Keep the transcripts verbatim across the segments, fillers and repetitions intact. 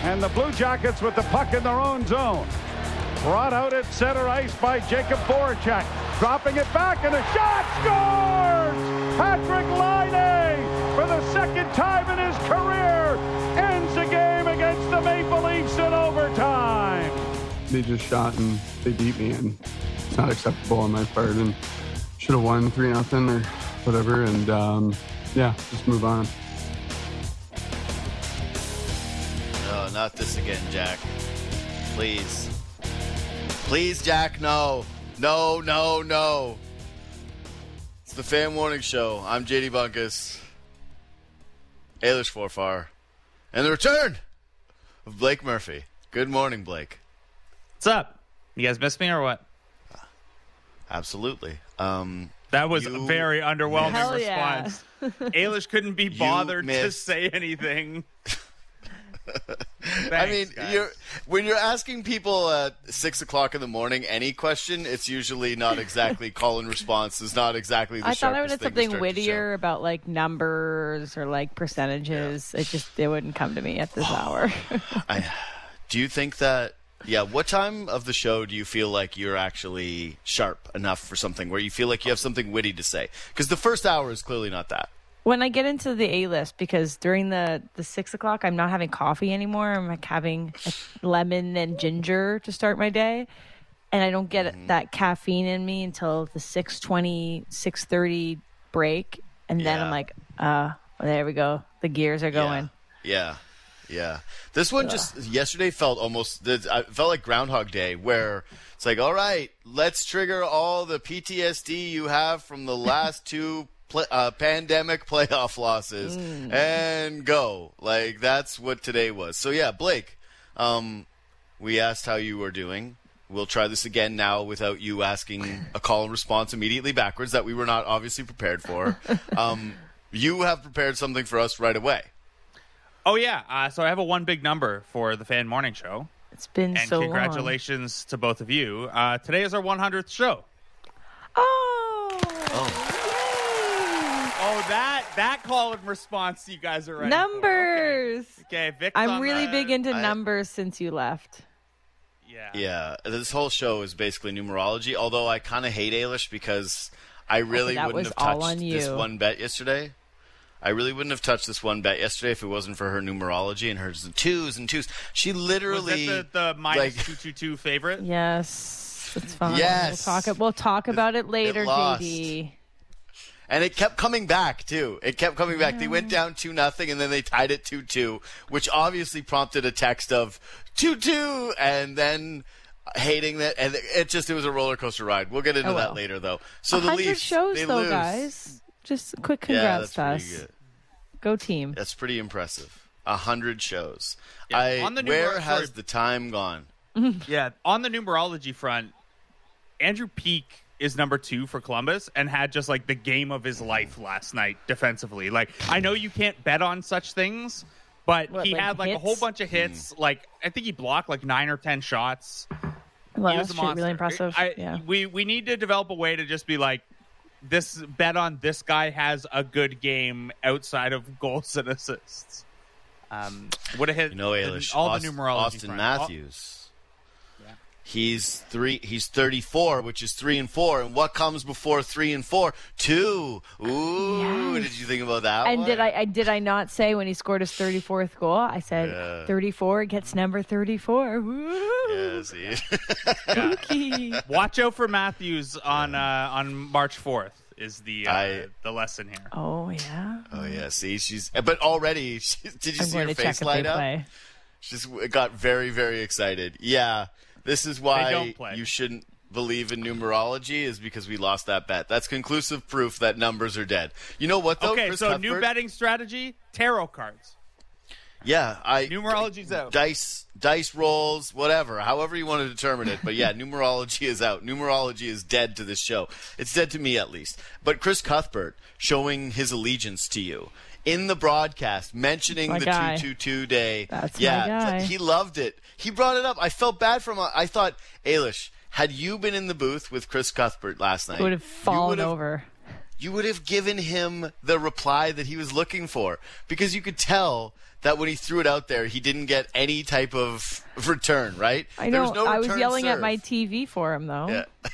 And the Blue Jackets with the puck in their own zone. Brought out at center ice by Jacob Voracek. Dropping it back and a shot scores! Patrick Laine, for the second time in his career, ends the game against the Maple Leafs in overtime. They just shot and they beat me, and it's not acceptable on my part. And should have won three nothing or whatever. And um, yeah, just move on. No, not this again, Jack. Please. Please, Jack, no. No, no, no. It's the Fan Morning Show. I'm J D Bunkus. Eilish Forfar. And the return of Blake Murphy. Good morning, Blake. What's up? You guys miss me or what? Absolutely. Um, that was you, a very underwhelming Hell response. Yeah. Eilish couldn't be bothered to say anything. Thanks, I mean, guys. you're when you're asking people at six o'clock in the morning any question, it's usually not exactly call and response. It's not exactly the I thought I would sharpest have thing to something start wittier about like numbers or like percentages. Yeah. It just it wouldn't come to me at this hour. I, do you think that? Yeah. What time of the show do you feel like you're actually sharp enough for something where you feel like you have something witty to say? Because the first hour is clearly not that. When I get into the A-list, because during the, the six o'clock, I'm not having coffee anymore. I'm like having a lemon and ginger to start my day. And I don't get mm-hmm. that caffeine in me until the six twenty, six thirty break. And then yeah. I'm like, uh, well, there we go. The gears are going. Yeah. Yeah. yeah. This one Ugh. just yesterday felt almost, it felt like Groundhog Day, where it's like, all right, let's trigger all the P T S D you have from the last two Play, uh, pandemic playoff losses mm. and go. Like, that's what today was. So, yeah, Blake, um, we asked how you were doing. We'll try this again now without you asking a call and response immediately backwards that we were not obviously prepared for. Um, you have prepared something for us right away. Oh, yeah. Uh, so I have a one big number for the Fan Morning Show. It's been and so long. And congratulations to both of you. Uh, today is our one hundredth show. Oh. Oh. Oh, that that call and response you guys are ready numbers. For. Okay, okay Vic's I'm really that. big into I, numbers since you left. Yeah. Yeah. This whole show is basically numerology, although I kind of hate Eilish because I really oh, wouldn't have touched this one bet yesterday. I really wouldn't have touched this one bet yesterday if it wasn't for her numerology and her twos and twos. She literally was that the, the minus like, two two two favorite. Yes, it's fine. Yes, we'll talk. We'll talk about it later, J D. And it kept coming back, too. It kept coming back. They went down two nothing, and then they tied it two two, which obviously prompted a text of two two, and then hating that. And it just, it was a roller coaster ride. We'll get into oh, well. that later, though. So the Leafs, shows, they though, lose. guys. Just a quick congrats yeah, to us. Good. Go team. That's pretty impressive. A hundred shows. Yeah, I, on the where numer- has sorry. the time gone? Yeah, on the numerology front, Andrew Peeke is number two for Columbus and had just like the game of his life last night defensively. Like, I know you can't bet on such things, but what, he like had like hits? a whole bunch of hits. Mm. Like, I think he blocked like nine or ten shots. Well, he was that's a monster. really impressive. I, yeah. we, we need to develop a way to just be like, this bet on this guy has a good game outside of goals and assists. Um, would have hit you know, Eilish, all Austin, the numerology. Austin front. Matthews. Yeah. He's three. He's thirty-four, which is three and four. And what comes before three and four? Two. Ooh, yes. Did you think about that? And one? did I, I? Did I not say when he scored his thirty-fourth goal? I said yeah. thirty-four gets number thirty-four. Woo! Yeah, see. Spooky. Watch out for Matthews on uh, on March fourth. Is the uh, I, the lesson here? Oh yeah. Oh yeah. See, she's. But already, she, did you I'm see going her to face check light if they up? play. She just got very, very excited. Yeah, this is They why don't play. you shouldn't believe in numerology. Is because we lost that bet. That's conclusive proof that numbers are dead. You know what though? Okay, Chris so Cuthbert, new betting strategy: tarot cards. Yeah, I Numerology's out. Dice, dice rolls, whatever, however you want to determine it. But yeah, numerology is out. Numerology is dead to this show. It's dead to me, at least. But Chris Cuthbert showing his allegiance to you in the broadcast, mentioning the two two two day. That's yeah, my guy. He loved it. He brought it up. I felt bad for him. I thought, Eilish, had you been in the booth with Chris Cuthbert last night, It would have fallen would've, over. you would have given him the reply that he was looking for, because you could tell that when he threw it out there, he didn't get any type of return, right? I There know. was no I was return yelling at serve. my T V for him, though. Yeah.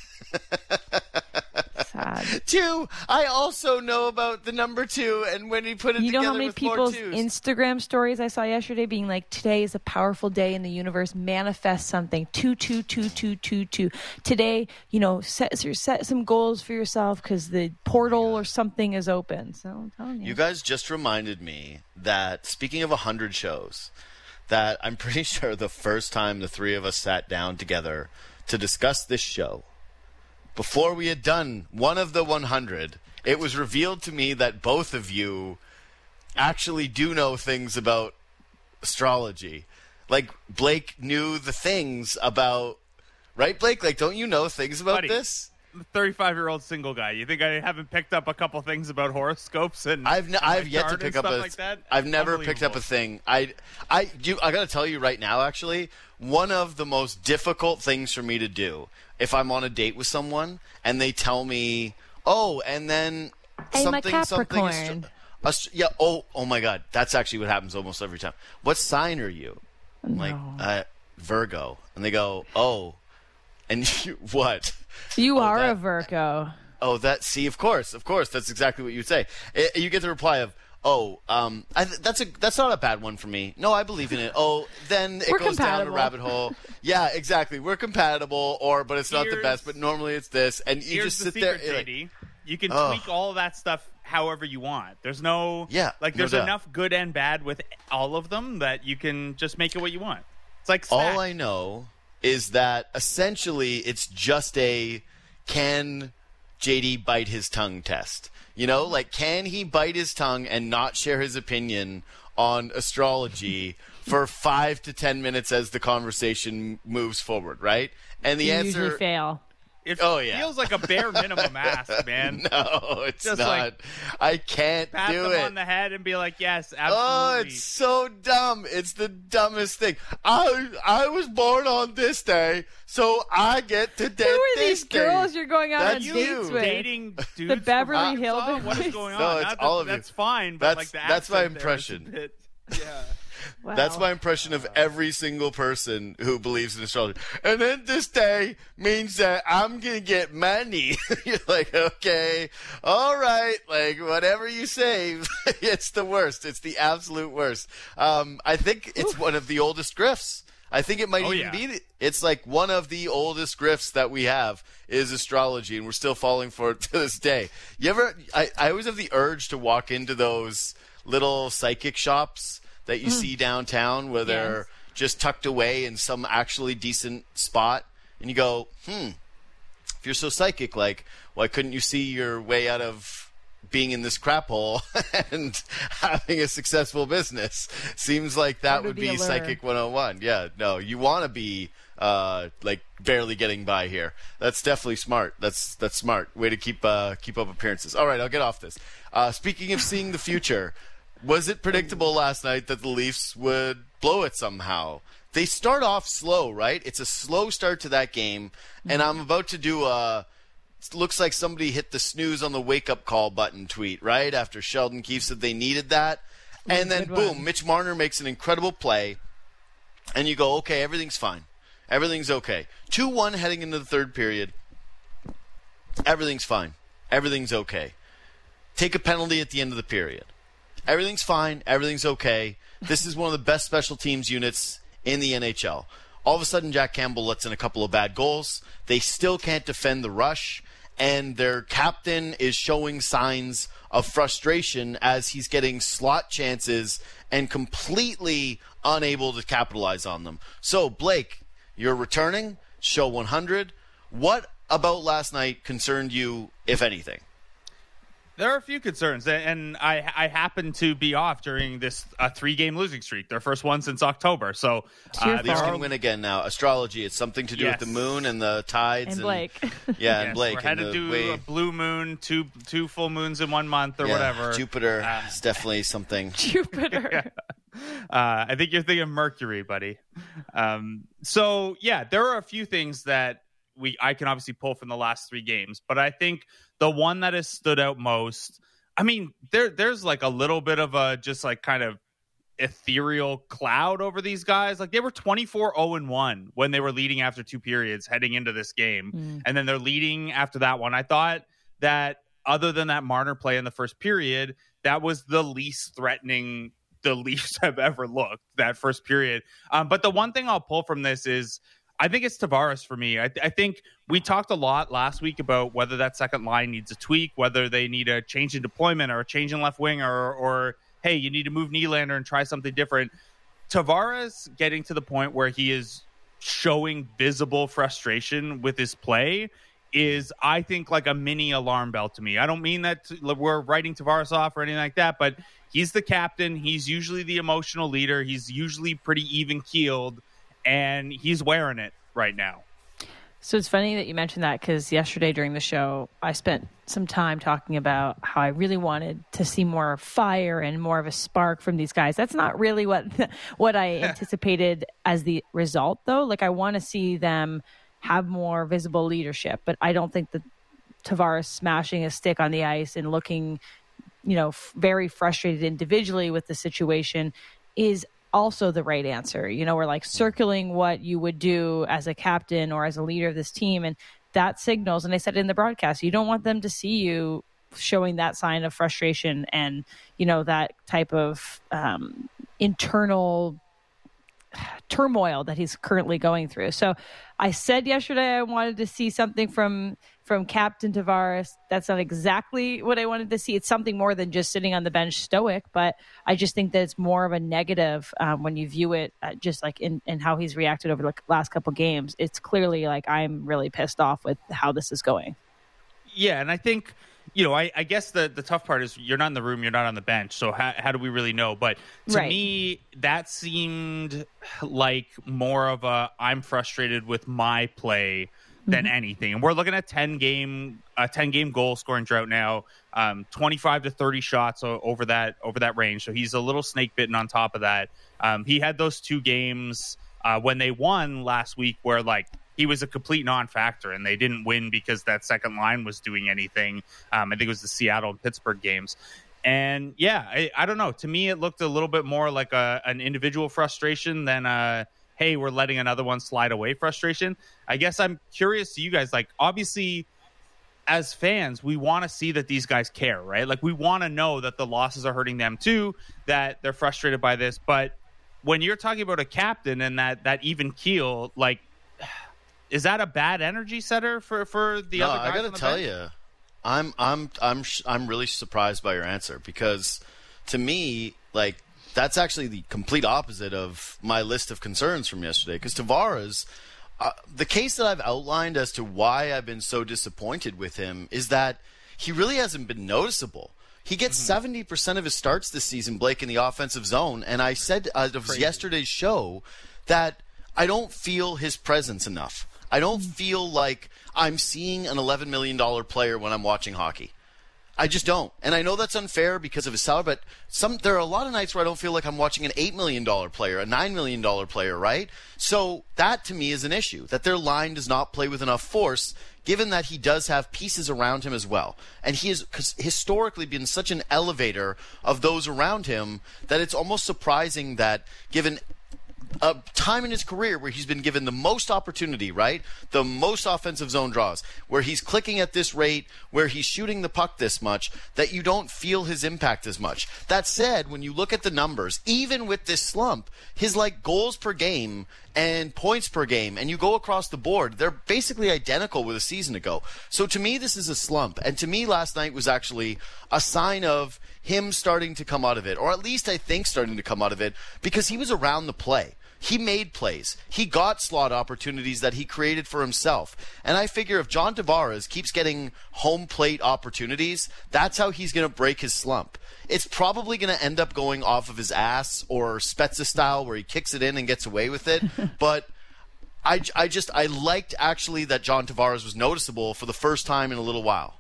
Sad. Two, I also know about the number two, and when he put it You know together how many with more people's twos. Instagram stories I saw yesterday being like, today is a powerful day in the universe. Manifest something. Two, two, two, two, two, two. Today, you know, set, set some goals for yourself because the portal or something is open. So I'm telling you. You guys just reminded me that, speaking of one hundred shows, that I'm pretty sure the first time the three of us sat down together to discuss this show, before we had done one of the one hundred, it was revealed to me that both of you actually do know things about astrology. Like, Blake knew the things about... Right, Blake? Like, don't you know things about Buddy. this? thirty-five-year-old single guy. You think I haven't picked up a couple things about horoscopes and I've n- and I've my yet to chart pick and up stuff a. like that? I've never picked up a Unbelievable. thing. I I you I gotta tell you right now, actually, one of the most difficult things for me to do if I'm on a date with someone and they tell me, oh, and then I'm a something something. Capricorn. astro- ast- yeah. Oh. Oh my God. That's actually what happens almost every time. What sign are you? I'm like No. uh, Virgo, and they go, oh, and you, what? You Oh, are that- a Virgo. Oh, that, see, of course, of course, that's exactly what you'd say. I you get the reply of, oh, um, I th- that's a that's not a bad one for me. No, I believe in it. Oh, then it We're goes down a compatible. rabbit hole. Yeah, exactly. We're compatible, or but it's not the Here's- best. But normally it's this, and you Here's just the sit there. secret, you're like, J D. You can Ugh. tweak all of that stuff however you want. There's no Yeah, like no there's doubt. enough good and bad with all of them that you can just make it what you want. It's like all snacks. I know is that essentially it's just a can J D bite his tongue test. You know, like, can he bite his tongue and not share his opinion on astrology for five to ten minutes as the conversation moves forward, right? And the You answer, usually fail. It Oh, yeah. feels like a bare minimum ask, man. no, it's Just not. like, I can't Pat do them it. on the head and be like, yes, Oh, absolutely. it's so dumb. It's the dumbest thing. I I was born on this day, so I get to date Who are this these day. girls you're going on That's dates you. with? Dating dudes The Beverly from Arkansas? Hillbillies? What is going on? No, it's Not that- all of you. That's fine, but That's- like the that's my accent there is a impression. bit- yeah. Wow. That's my impression of every single person who believes in astrology. And then this day means that I'm going to get money. You're like, okay, all right, like, whatever you say. It's the worst. It's the absolute worst. Um, I think it's one of the oldest grifts. I think it might Oh, even yeah. be. The, it's like one of the oldest grifts that we have is astrology, and we're still falling for it to this day. You ever? I, I always have the urge to walk into those little psychic shops that you see downtown where they're Yes. just tucked away in some actually decent spot, and you go, hmm, if you're so psychic, like, why couldn't you see your way out of being in this crap hole and having a successful business? Seems like that Part of would the be allure. Psychic one oh one. Yeah, no, you want to be uh, like barely getting by here. That's definitely smart. That's that's smart. Way to keep uh, keep up appearances. All right, I'll get off this. Uh, speaking of seeing the future, was it predictable last night that the Leafs would blow it somehow? They start off slow, right? It's a slow start to that game, and I'm about to do a it looks like somebody hit the snooze on the wake-up call button tweet, right? After Sheldon Keefe said they needed that. And then, Good boom, one. Mitch Marner makes an incredible play, and you go, okay, everything's fine. Everything's okay. two one heading into the third period. Everything's fine. Everything's okay. Take a penalty at the end of the period. Everything's fine. Everything's okay. This is one of the best special teams units in the N H L. All of a sudden, Jack Campbell lets in a couple of bad goals. They still can't defend the rush, and their captain is showing signs of frustration as he's getting slot chances and completely unable to capitalize on them. So, Blake, you're returning, show one hundred. What about last night concerned you, if anything? There are a few concerns, and I I happen to be off during this uh, three-game losing streak, their first one since October. So It's your uh, Leafs there fault. are can win again now. Astrology, it's something to do Yes. with the moon and the tides. And Blake. Yeah, and Yes, Blake. we're and headed the to way, a blue moon, two two full moons in one month, or yeah, whatever. Jupiter Uh, is definitely something. Jupiter. Uh, I think you're thinking Mercury, buddy. Um, so yeah, there are a few things that we I can obviously pull from the last three games, but I think The one that has stood out most, I mean, there there's like a little bit of a just like kind of ethereal cloud over these guys. Like they were twenty-four oh and one when they were leading after two periods heading into this game. Mm. And then they're leading after that one. I thought that other than that Marner play in the first period, that was the least threatening the Leafs have ever looked, that first period. Um, but the one thing I'll pull from this is I think it's Tavares for me. I, th- I think we talked a lot last week about whether that second line needs a tweak, whether they need a change in deployment or a change in left wing, or, or hey, you need to move Nylander and try something different. Tavares getting to the point where he is showing visible frustration with his play is, I think, like a mini alarm bell to me. I don't mean that we're writing Tavares off or anything like that, but he's the captain. He's usually the emotional leader. He's usually pretty even-keeled, and he's wearing it right now. So it's funny that you mentioned that, because yesterday during the show, I spent some time talking about how I really wanted to see more fire and more of a spark from these guys. That's not really what what I anticipated as the result, though. Like, I want to see them have more visible leadership, but I don't think that Tavares smashing a stick on the ice and looking, you know, f- very frustrated individually with the situation is also the right answer. You know, we're like circling what you would do as a captain or as a leader of this team. And that signals, and I said it in the broadcast, you don't want them to see you showing that sign of frustration and, you know, that type of um, internal turmoil that he's currently going through. So I said yesterday I wanted to see something from from Captain Tavares. That's not exactly what I wanted to see. It's something more than just sitting on the bench stoic, but I just think that it's more of a negative um, when you view it uh, just like in, in how he's reacted over the last couple games. It's clearly like, I'm really pissed off with how this is going. Yeah, and I think, you know, I, I guess the, the tough part is you're not in the room, you're not on the bench, so how, how do we really know? But to right. me, that seemed like more of a I'm frustrated with my play than mm-hmm. anything. And we're looking at ten game a ten game goal scoring drought now, um, twenty-five to thirty shots over that over that range. So he's a little snake bitten on top of that. Um, he had those two games uh, when they won last week where like he was a complete non-factor, and they didn't win because that second line was doing anything. Um, I think it was the Seattle and Pittsburgh games. And yeah, I, I don't know. To me, it looked a little bit more like a, an individual frustration than a, hey, we're letting another one slide away frustration. I guess I'm curious to you guys, like, obviously, as fans, we want to see that these guys care, right? Like, we want to know that the losses are hurting them too, that they're frustrated by this. But when you're talking about a captain and that, that even keel, like, is that a bad energy setter for, for the no, other guys? I got to tell you, I'm I'm I'm I'm really surprised by your answer, because to me, like, that's actually the complete opposite of my list of concerns from yesterday. Because Tavares, uh, the case that I've outlined as to why I've been so disappointed with him is that he really hasn't been noticeable. He gets mm-hmm. seventy percent of his starts this season, Blake, in the offensive zone. And I said uh, it was Crazy. yesterday's show that I don't feel his presence enough. I don't feel like I'm seeing an eleven million dollars player when I'm watching hockey. I just don't. And I know that's unfair because of his salary, but some there are a lot of nights where I don't feel like I'm watching an eight million dollars player, a nine million dollars player, right? So that to me is an issue, that their line does not play with enough force, given that he does have pieces around him as well. And he has historically been such an elevator of those around him that it's almost surprising that, given a time in his career where he's been given the most opportunity, right? The most offensive zone draws, where he's clicking at this rate, where he's shooting the puck this much, that you don't feel his impact as much. That said, when you look at the numbers, even with this slump, his like goals per game and points per game, and you go across the board, they're basically identical with a season ago. So to me, this is a slump. And to me, last night was actually a sign of him starting to come out of it, or at least I think starting to come out of it, because he was around the play. He made plays. He got slot opportunities that he created for himself. And I figure if John Tavares keeps getting home plate opportunities, that's how he's going to break his slump. It's probably going to end up going off of his ass, or Spezza style, where he kicks it in and gets away with it. But I, I just I liked actually that John Tavares was noticeable for the first time in a little while.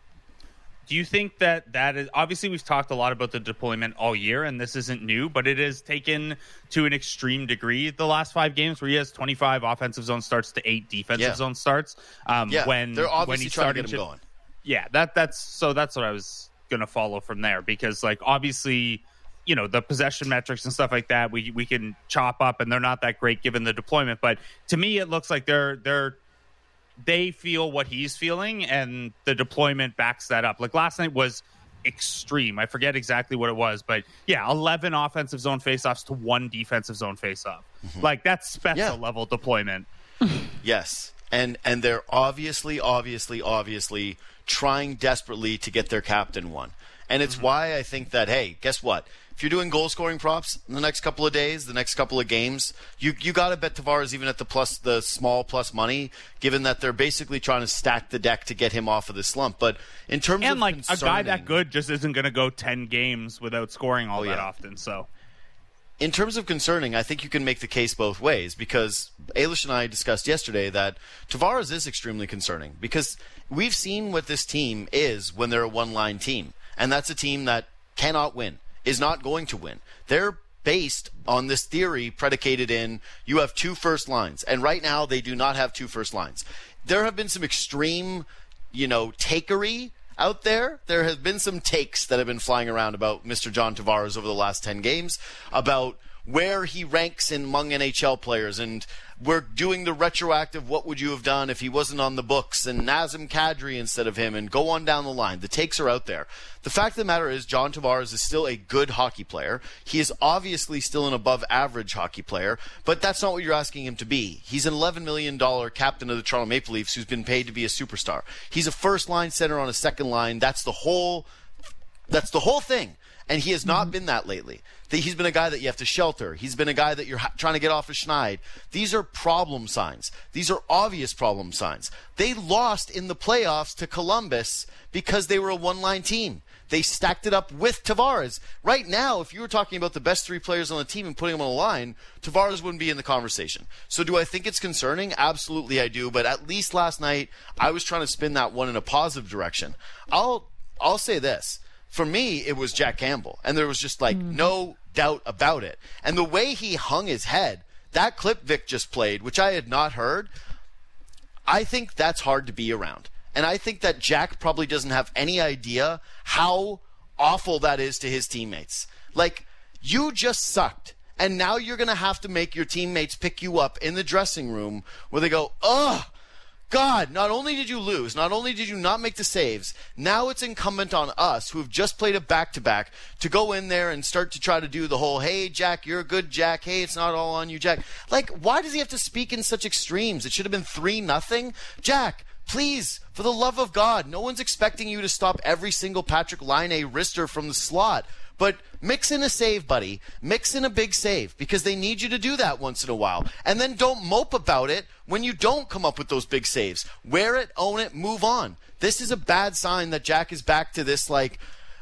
Do you think that that is, obviously we've talked a lot about the deployment all year, and this isn't new, but it is taken to an extreme degree the last five games, where he has twenty-five offensive zone starts to eight defensive yeah. zone starts. Um, yeah, when they're obviously when he's trying to get him to, going. yeah, that that's so that's what I was gonna follow from there, because like obviously, you know, the possession metrics and stuff like that we we can chop up and they're not that great given the deployment, but to me it looks like they're they're they feel what he's feeling and the deployment backs that up. Like last night was extreme. I forget exactly what it was, but yeah, eleven offensive zone faceoffs to one defensive zone faceoff. Mm-hmm. Like that's special yeah. level deployment. Yes. And and they're obviously, obviously, obviously trying desperately to get their captain one. And it's mm-hmm. why I think that, hey, guess what? If you're doing goal scoring props in the next couple of days, the next couple of games, you you got to bet Tavares even at the plus the small plus money, given that they're basically trying to stack the deck to get him off of the slump. But in terms and of like concerning, a guy that good just isn't going to go ten games without scoring all oh, that yeah. often. So, in terms of concerning, I think you can make the case both ways, because Ailish and I discussed yesterday that Tavares is extremely concerning, because we've seen what this team is when they're a one-line team, and that's a team that cannot win. Is not going to win. They're based on this theory predicated in you have two first lines. And right now they do not have two first lines. There have been some extreme, you know, takery out there. There have been some takes that have been flying around about Mister John Tavares over the last ten games, about where he ranks in among N H L players, and we're doing the retroactive what would you have done if he wasn't on the books, and Nazem Kadri instead of him, and go on down the line. The takes are out there. The fact of the matter is John Tavares is still a good hockey player. He is obviously still an above average hockey player, but that's not what you're asking him to be. He's an eleven million dollars captain of the Toronto Maple Leafs who's been paid to be a superstar. He's a first line center on a second line. That's the whole that's the whole thing. And he has not been that lately. He's been a guy that you have to shelter. He's been a guy that you're trying to get off of Schneid. These are problem signs. These are obvious problem signs. They lost in the playoffs to Columbus because they were a one-line team. They stacked it up with Tavares. Right now, if you were talking about the best three players on the team and putting them on the line, Tavares wouldn't be in the conversation. So do I think it's concerning? Absolutely I do. But at least last night, I was trying to spin that one in a positive direction. I'll I'll say this. For me, it was Jack Campbell, and there was just, like, mm. no doubt about it. And the way he hung his head, that clip Vic just played, which I had not heard, I think that's hard to be around. And I think that Jack probably doesn't have any idea how awful that is to his teammates. Like, you just sucked, and now you're going to have to make your teammates pick you up in the dressing room where they go, ugh, God, not only did you lose, not only did you not make the saves, now it's incumbent on us who have just played a back-to-back to go in there and start to try to do the whole, hey, Jack, you're a good Jack. Hey, it's not all on you, Jack. Like, why does he have to speak in such extremes? It should have been three nothing. Jack, please, for the love of God, no one's expecting you to stop every single Patrick Laine wrister from the slot. But mix in a save, buddy. Mix in a big save, because they need you to do that once in a while. And then don't mope about it when you don't come up with those big saves. Wear it, own it, move on. This is a bad sign that Jack is back to this, like,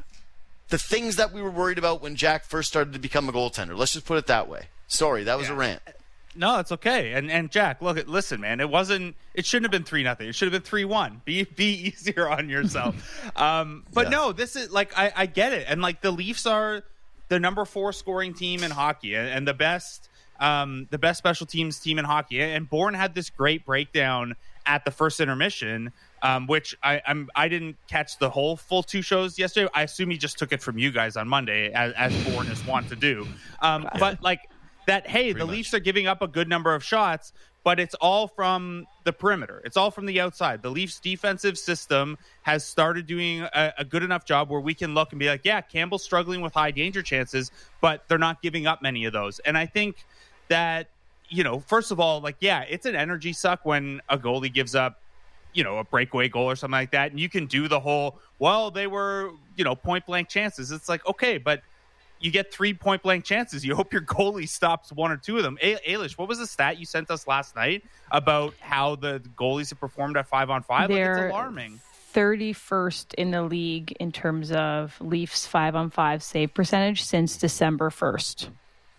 the things that we were worried about when Jack first started to become a goaltender. Let's just put it that way. Sorry, that was yeah. a rant. No, it's okay. And and Jack, look, listen, man, it wasn't. It shouldn't have been three nothing. It should have been three one. Be be easier on yourself. um, but yeah. no, this is like I, I get it. And like the Leafs are the number four scoring team in hockey, and, and the best um the best special teams team in hockey. And Bourne had this great breakdown at the first intermission, um, which I I'm I didn't catch the whole full two shows yesterday. I assume he just took it from you guys on Monday, as, as Bourne is wont to do. Um, yeah. But like. That, hey, Pretty the much. Leafs are giving up a good number of shots, but it's all from the perimeter. It's all from the outside. The Leafs' defensive system has started doing a, a good enough job where we can look and be like, yeah, Campbell's struggling with high danger chances, but they're not giving up many of those. And I think that, you know, first of all, like, yeah, it's an energy suck when a goalie gives up, you know, a breakaway goal or something like that. And you can do the whole, well, they were, you know, point blank chances. It's like, okay, but you get three point-blank chances. You hope your goalie stops one or two of them. A- Ailish, what was the stat you sent us last night about how the goalies have performed at five-on-five? Like, it's alarming. thirty-first in the league in terms of Leafs five-on-five save percentage since December first.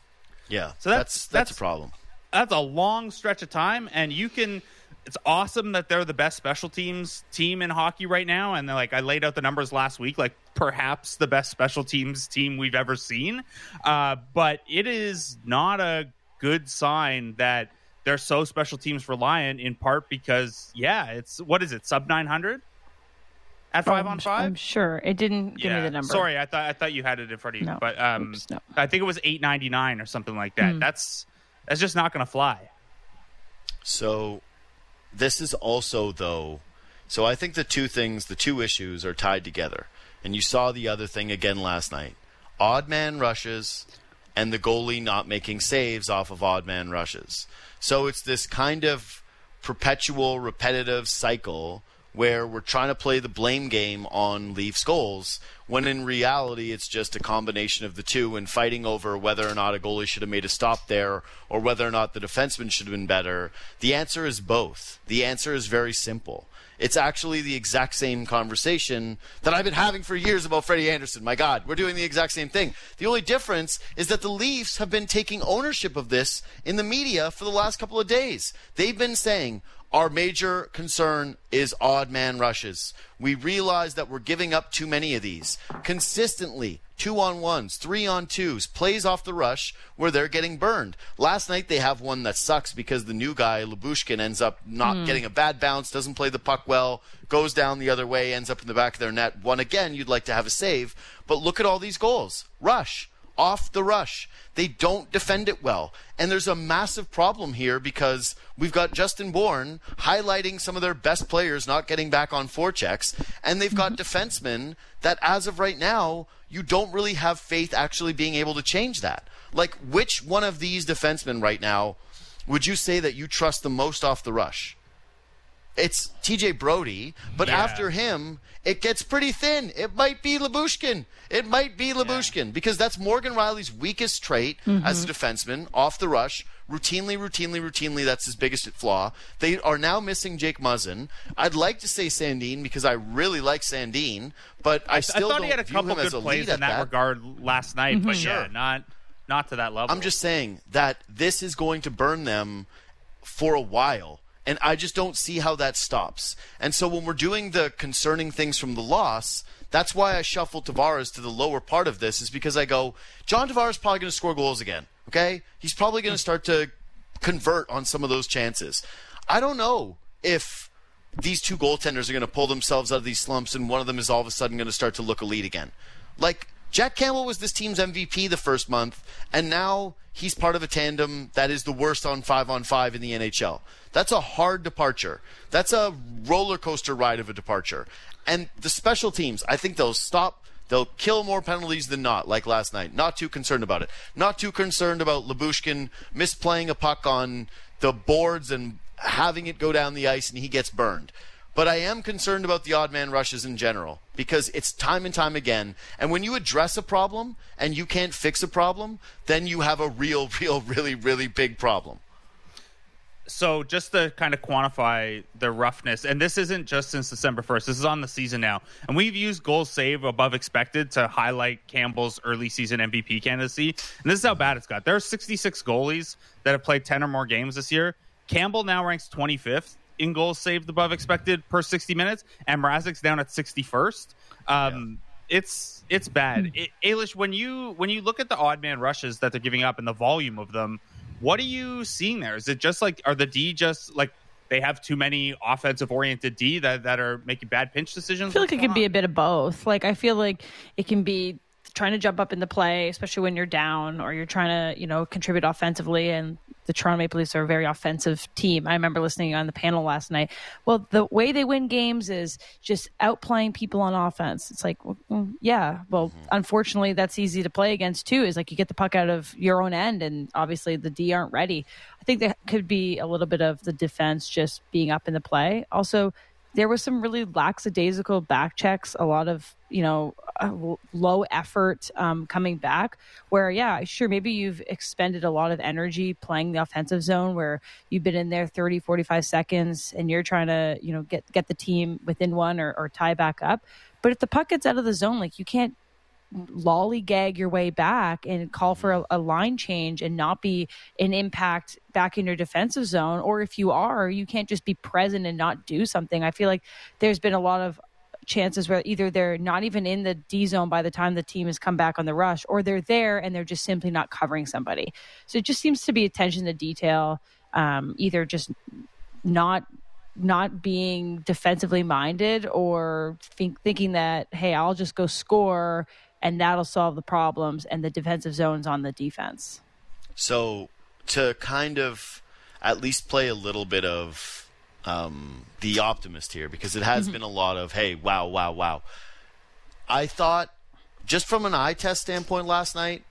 Yeah, so that's that's, that's a problem. That's a long stretch of time, and you can – it's awesome that they're the best special teams team in hockey right now. And like I laid out the numbers last week, like perhaps the best special teams team we've ever seen. Uh, but it is not a good sign that they're so special teams reliant, in part because, yeah, it's, what is it, sub nine hundred? at five Oh, on I'm, five? I'm sure it didn't give yeah. me the number. Sorry, I thought I thought you had it in front of you, No. but um, Oops, no. I think it was eight ninety-nine or something like that. Mm. That's that's just not going to fly. So this is also, though, so I think the two things, the two issues are tied together. And you saw the other thing again last night. Odd man rushes and the goalie not making saves off of odd man rushes. So it's this kind of perpetual, repetitive cycle where we're trying to play the blame game on Leafs goals, when in reality it's just a combination of the two and fighting over whether or not a goalie should have made a stop there or whether or not the defenseman should have been better. The answer is both. The answer is very simple. It's actually the exact same conversation that I've been having for years about Freddie Anderson. My God, we're doing the exact same thing. The only difference is that the Leafs have been taking ownership of this in the media for the last couple of days. They've been saying, our major concern is odd man rushes. We realize that we're giving up too many of these. Consistently, two on ones, three on twos, plays off the rush where they're getting burned. Last night they have one that sucks because the new guy, Lyubushkin, ends up not mm. getting a bad bounce, doesn't play the puck well, goes down the other way, ends up in the back of their net. One again, you'd like to have a save. But look at all these goals. Rush. Off the rush. They don't defend it well. And there's a massive problem here because we've got Justin Bourne highlighting some of their best players not getting back on forechecks, and they've got defensemen that as of right now, you don't really have faith actually being able to change that. Like, which one of these defensemen right now would you say that you trust the most off the rush? It's T J Brody, but yeah. after him, it gets pretty thin. It might be Lyubushkin. It might be Lyubushkin yeah. because that's Morgan Rielly's weakest trait mm-hmm. as a defenseman, off the rush. Routinely, routinely, routinely, that's his biggest flaw. They are now missing Jake Muzzin. I'd like to say Sandin because I really like Sandin, but I still I thought don't he had a view couple him good as a plays lead in that, that regard last night, mm-hmm. but sure. yeah, not not to that level. I'm just saying that this is going to burn them for a while. And I just don't see how that stops. And so when we're doing the concerning things from the loss, that's why I shuffle Tavares to the lower part of this, is because I go, John Tavares is probably going to score goals again, okay? He's probably going to start to convert on some of those chances. I don't know if these two goaltenders are going to pull themselves out of these slumps and one of them is all of a sudden going to start to look elite again. Like, Jack Campbell was this team's M V P the first month, and now he's part of a tandem that is the worst on five-on-five in the N H L. That's a hard departure. That's a roller coaster ride of a departure. And the special teams, I think they'll stop. They'll kill more penalties than not, like last night. Not too concerned about it. Not too concerned about Lyubushkin misplaying a puck on the boards and having it go down the ice and he gets burned. But I am concerned about the odd man rushes in general because it's time and time again. And when you address a problem and you can't fix a problem, then you have a real, real, really, really big problem. So just to kind of quantify the roughness, and this isn't just since December first, this is on the season now. And we've used goals saved above expected to highlight Campbell's early season M V P candidacy. And this is how bad it's got. There are sixty-six goalies that have played ten or more games this year. Campbell now ranks twenty-fifth in goals saved above expected per sixty minutes, and Mrazek's down at sixty-first. Um, yeah. It's it's bad. It, Ailish, when you when you look at the odd man rushes that they're giving up and the volume of them, what are you seeing there? Is it just like, are the D just like they have too many offensive oriented D that, that are making bad pinch decisions? I feel like it could be a bit of both. Like, I feel like it can be trying to jump up in the play, especially when you're down or you're trying to, you know, contribute offensively. And the Toronto Maple Leafs are a very offensive team. I remember listening on the panel last night. Well, the way they win games is just outplaying people on offense. It's like, well, yeah, well, mm-hmm. unfortunately, that's easy to play against too, is like you get the puck out of your own end and obviously the D aren't ready. I think that could be a little bit of the defense just being up in the play. Also, there was some really lackadaisical back checks, a lot of, you know, uh, low effort um, coming back where, yeah, sure, maybe you've expended a lot of energy playing the offensive zone where you've been in there thirty, forty-five seconds and you're trying to, you know, get, get the team within one or, or tie back up. But if the puck gets out of the zone, like you can't lollygag your way back and call for a, a line change and not be an impact back in your defensive zone. Or if you are, you can't just be present and not do something. I feel like there's been a lot of chances where either they're not even in the D zone by the time the team has come back on the rush, or they're there and they're just simply not covering somebody. So it just seems to be attention to detail, um, either just not not being defensively minded or think, thinking that, hey, I'll just go score and that'll solve the problems and the defensive zones on the defense. So to kind of at least play a little bit of um, the optimist here, because it has mm-hmm. been a lot of, hey, wow, wow, wow. I thought just from an eye test standpoint last night,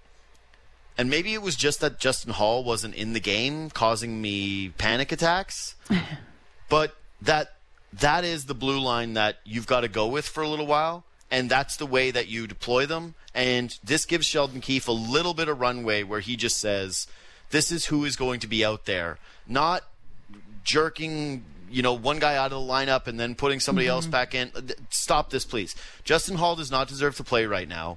and maybe it was just that Justin Hall wasn't in the game causing me panic attacks, but that that is the blue line that you've got to go with for a little while, and that's the way that you deploy them. And this gives Sheldon Keefe a little bit of runway where he just says, this is who is going to be out there, not jerking, you know, one guy out of the lineup and then putting somebody mm-hmm. else back in. Stop this, please. Justin Hall does not deserve to play right now.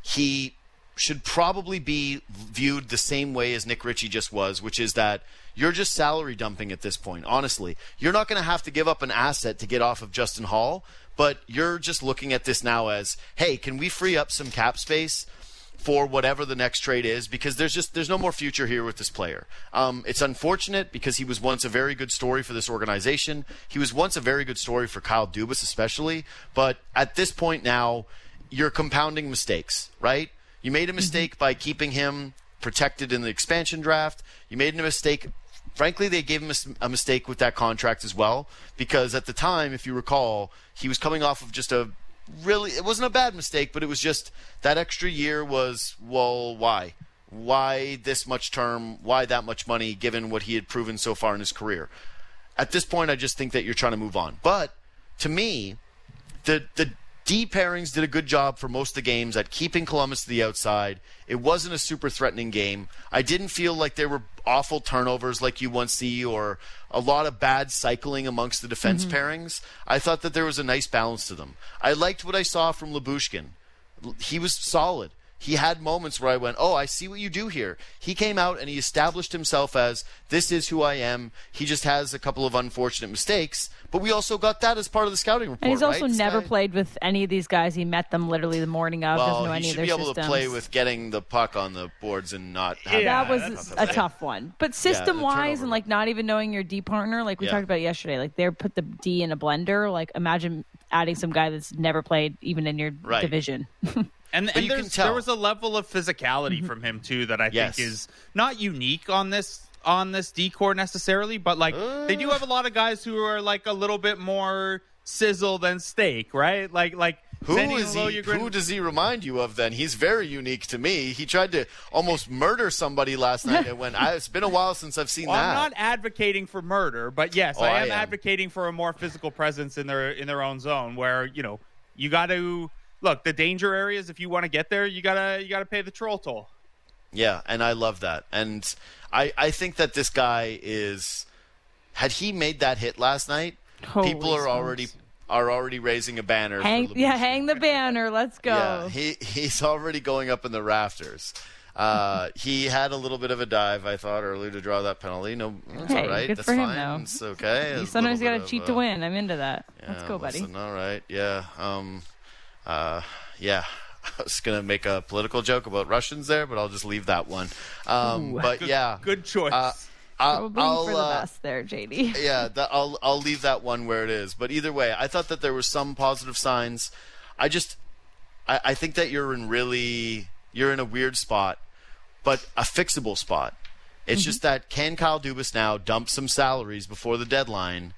He should probably be viewed the same way as Nick Ritchie just was, which is that you're just salary dumping at this point, honestly. You're not going to have to give up an asset to get off of Justin Hall, but you're just looking at this now as, hey, can we free up some cap space for whatever the next trade is, because there's just there's no more future here with this player. Um, it's unfortunate because he was once a very good story for this organization. He was once a very good story for Kyle Dubas especially, but at this point now, you're compounding mistakes, right? You made a mistake by keeping him protected in the expansion draft. You made a mistake. Frankly, they gave him a, a mistake with that contract as well, because at the time, if you recall, he was coming off of just a really, it wasn't a bad mistake, but it was just that extra year was, well, why? Why this much term? Why that much money given what he had proven so far in his career? At this point, I just think that you're trying to move on. But to me, the the D pairings did a good job for most of the games at keeping Columbus to the outside. It wasn't a super threatening game. I didn't feel like there were awful turnovers like you once see or a lot of bad cycling amongst the defense mm-hmm. pairings. I thought that there was a nice balance to them. I liked what I saw from Lyubushkin. He was solid. He had moments where I went, oh, I see what you do here. He came out and he established himself as, this is who I am. He just has a couple of unfortunate mistakes. But we also got that as part of the scouting report, and he's also right? never guy... played with any of these guys. He met them literally the morning of, well, doesn't know any of their systems. He should be able to play with getting the puck on the boards and not having yeah, that was a tough one. But system-wise yeah, and, like, not even knowing your D partner, like we yeah. talked about yesterday, like, they put the D in a blender. Like, imagine adding some guy that's never played even in your right. division. And, and there was a level of physicality mm-hmm. from him, too, that I yes. think is not unique on this on this D-core necessarily, but, like, uh. they do have a lot of guys who are, like, a little bit more sizzle than steak, right? Like, like who is he? Who does he remind you of, then? He's very unique to me. He tried to almost murder somebody last night, and when I, it's been a while since I've seen well, that. I'm not advocating for murder, but, yes, oh, I, am I am advocating for a more physical presence in their in their own zone where, you know, you got to... Look, the danger areas, if you want to get there, you gotta you gotta pay the troll toll. Yeah, and I love that. And I, I think that this guy is had he made that hit last night, Holy people are smokes. already are already raising a banner. Hang, for yeah, hang the banner. Let's go. Yeah, he he's already going up in the rafters. Uh, he had a little bit of a dive, I thought, earlier to draw that penalty. No, that's hey, all right. Good that's for him, fine. Though. It's okay. You sometimes got to cheat uh, to win. I'm into that. Yeah, Let's go, buddy. Listen, all right. Yeah. Um. Uh. Yeah. I was going to make a political joke about Russians there, but I'll just leave that one. Um, Ooh, but good, yeah, good choice. Uh, Probably I'll, for the uh, best there, J D. Yeah, that, I'll I'll leave that one where it is. But either way, I thought that there were some positive signs. I just, I, I think that you're in really, you're in a weird spot, but a fixable spot. It's mm-hmm. just that can Kyle Dubas now dump some salaries before the deadline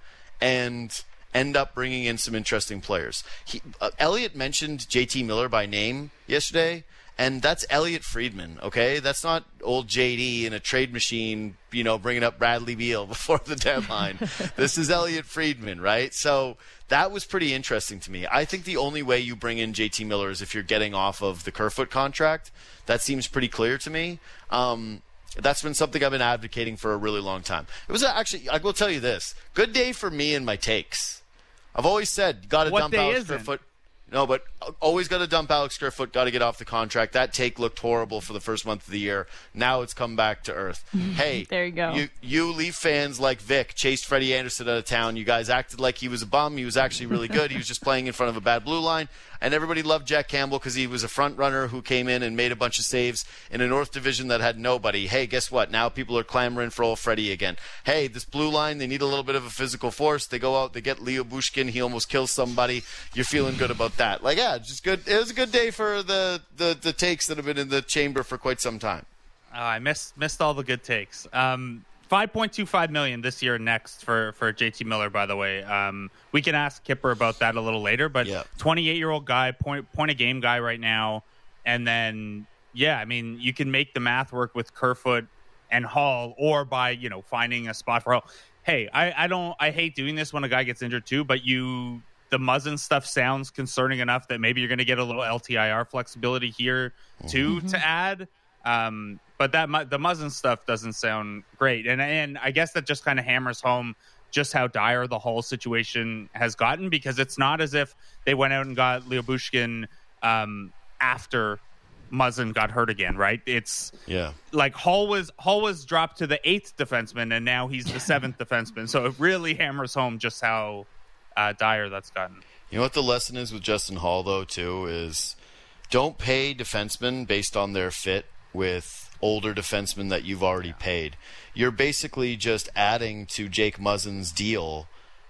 and end up bringing in some interesting players. He, uh, Elliot mentioned J T Miller by name yesterday, and that's Elliot Friedman, okay? That's not old J D in a trade machine, you know, bringing up Bradley Beal before the deadline. This is Elliot Friedman, right? So that was pretty interesting to me. I think the only way you bring in J T Miller is if you're getting off of the Kerfoot contract. That seems pretty clear to me. Um, That's been something I've been advocating for a really long time. It was actually, I will tell you this, good day for me and my takes. I've always said, got to dump Alex Kerfoot. No, but always got to dump Alex Kerfoot, got to get off the contract. That take looked horrible for the first month of the year. Now it's come back to earth. Hey, there you go. You, you Leaf fans like Vic chased Freddie Anderson out of town. You guys acted like he was a bum. He was actually really good. He was just playing in front of a bad blue line. And everybody loved Jack Campbell because he was a front runner who came in and made a bunch of saves in a North Division that had nobody. Hey, guess what? Now people are clamoring for old Freddie again. Hey, this blue line, they need a little bit of a physical force. They go out, they get Leo Bushkin. He almost kills somebody. You're feeling good about that. Like, yeah, just good. It was a good day for the, the, the takes that have been in the chamber for quite some time. Oh, I missed missed all the good takes. Um, five point two five million dollars this year next for, for J T Miller, by the way. Um, we can ask Kipper about that a little later, but yeah. twenty-eight-year-old guy, point point a game guy right now. And then, yeah, I mean, you can make the math work with Kerfoot and Hall, or by, you know, finding a spot for Hall. Hey, I, I don't I hate doing this when a guy gets injured too, but you the Muzzin stuff sounds concerning enough that maybe you're going to get a little L T I R flexibility here too mm-hmm. to add. Um, but that the Muzzin stuff doesn't sound great, and and I guess that just kind of hammers home just how dire the whole situation has gotten, because it's not as if they went out and got Leo Bushkin um, after Muzzin got hurt again, right? It's yeah, like Hall was Hall was dropped to the eighth defenseman, and now he's the seventh defenseman. So it really hammers home just how uh, dire that's gotten. You know what the lesson is with Justin Hall, though, too, is don't pay defensemen based on their fit with older defensemen that you've already paid. You're basically just adding to Jake Muzzin's deal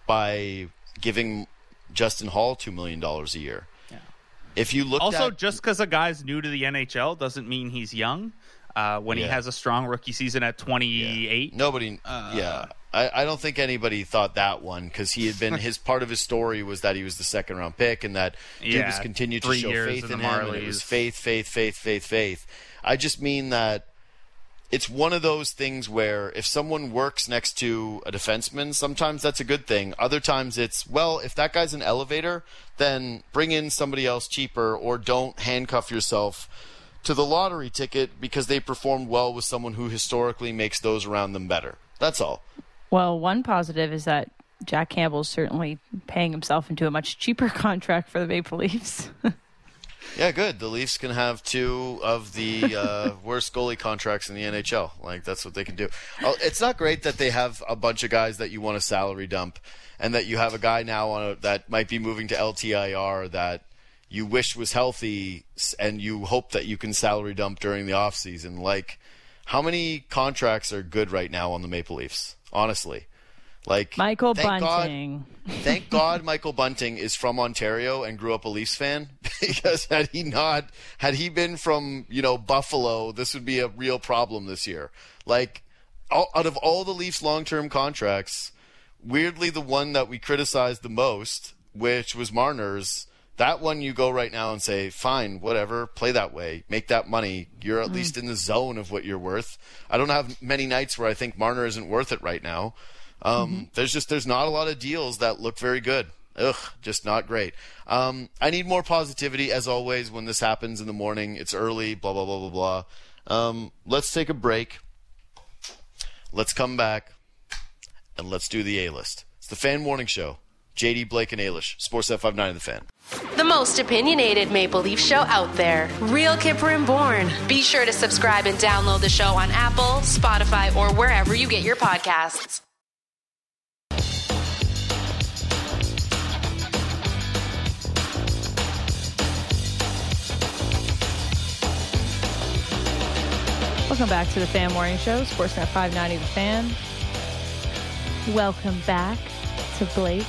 by giving Justin Hall two million dollars a year. Yeah. If you look also, at... just because a guy's new to the N H L doesn't mean he's young. Uh, when yeah. he has a strong rookie season at twenty-eight. Yeah. Nobody, uh, yeah. I, I don't think anybody thought that one, because he had been, his part of his story was that he was the second round pick and that yeah, dude was continued to show faith in, in him. And it was faith, faith, faith, faith, faith. I just mean that it's one of those things where if someone works next to a defenseman, sometimes that's a good thing. Other times it's, well, if that guy's an elevator, then bring in somebody else cheaper, or don't handcuff yourself to the lottery ticket because they performed well with someone who historically makes those around them better. That's all. Well, one positive is that Jack Campbell's certainly paying himself into a much cheaper contract for the Maple Leafs. Yeah, good. The Leafs can have two of the uh, worst goalie contracts in the N H L. Like, that's what they can do. It's not great that they have a bunch of guys that you want to salary dump, and that you have a guy now on a, that might be moving to L T I R that you wish was healthy, and you hope that you can salary dump during the offseason. Like, how many contracts are good right now on the Maple Leafs? Honestly. Like, Michael thank Bunting. God, thank God Michael Bunting is from Ontario and grew up a Leafs fan, because had he not, had he been from, you know, Buffalo, this would be a real problem this year. Like, all, out of all the Leafs long-term contracts, weirdly the one that we criticized the most, which was Marner's, that one you go right now and say, fine, whatever, play that way, make that money. You're at mm. least in the zone of what you're worth. I don't have many nights where I think Marner isn't worth it right now. Um, mm-hmm. There's just there's not a lot of deals that look very good. Ugh, just not great. Um, I need more positivity, as always, when this happens in the morning. It's early, blah, blah, blah, blah, blah. Um, let's take a break. Let's come back, and let's do the A-list. It's the Fan Morning Show. J D, Blake, and Ailish. Sportsnet five ninety, The Fan. The most opinionated Maple Leaf show out there. Real Kipper and Bourne. Be sure to subscribe and download the show on Apple, Spotify, or wherever you get your podcasts. Welcome back to the Fan Morning Show, Sportsnet five ninety, The Fan. Welcome back to Blake.